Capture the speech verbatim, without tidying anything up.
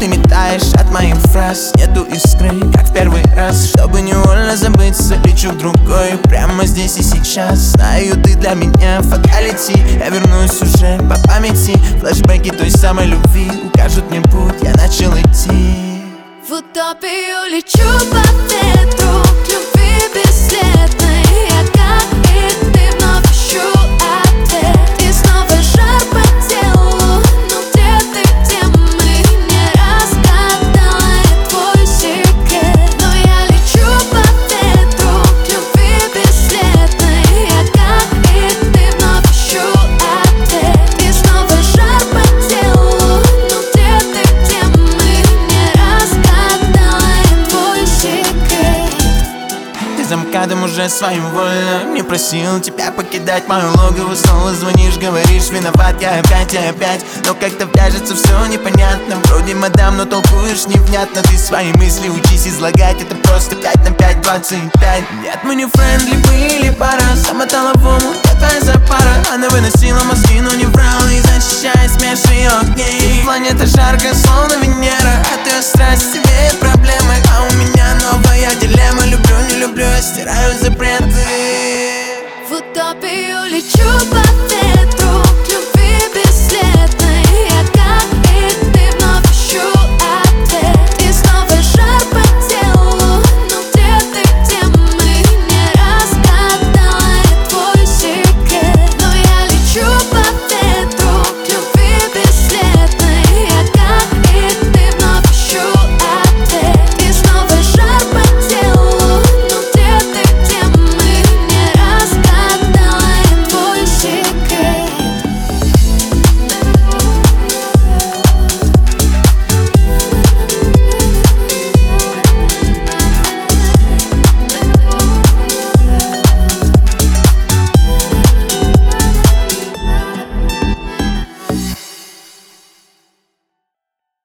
ты метаешь от моих фраз. Нету искры, как в первый раз. Чтобы невольно забыться, лечу в другой прямо здесь и сейчас. Знаю, ты для меня фаталити. Я вернусь уже по памяти. Флэшбэки той самой любви укажут мне путь, я начал идти. В утопию лечу по ветру, к любви бесследной. Я как и ты вновь ищу ответ. И снова жар по телу. Ну где ты, где мы? Не разгадала я твой секрет. Но я лечу по ветру, к любви бесследной. Я как и ты вновь ищу ответ. И снова жар по телу. Ну где ты, где мы? Не разгадала я твой секрет. Ты за МКАДом уже своим вольно. Не просил тебя покидать мое логово. Снова звонишь, говоришь, виноват я опять, я опять. Но как-то вяжется все непонятно. Вроде мадам, но толкуешь невнятно. Ты свои мысли учись излагать. Это просто пять на пять, двадцать пять. Нет, мы не френдли, были пара. Замотала в ому, я твоя запара. Она выносила мозги, но не врала. И защищает смех ее огней. Планета жаркая, словно Венера. От ее страсть тебе проблемы. А у меня новая дилемма. Люблю, не люблю, я стираю запреты. В утопию лечу по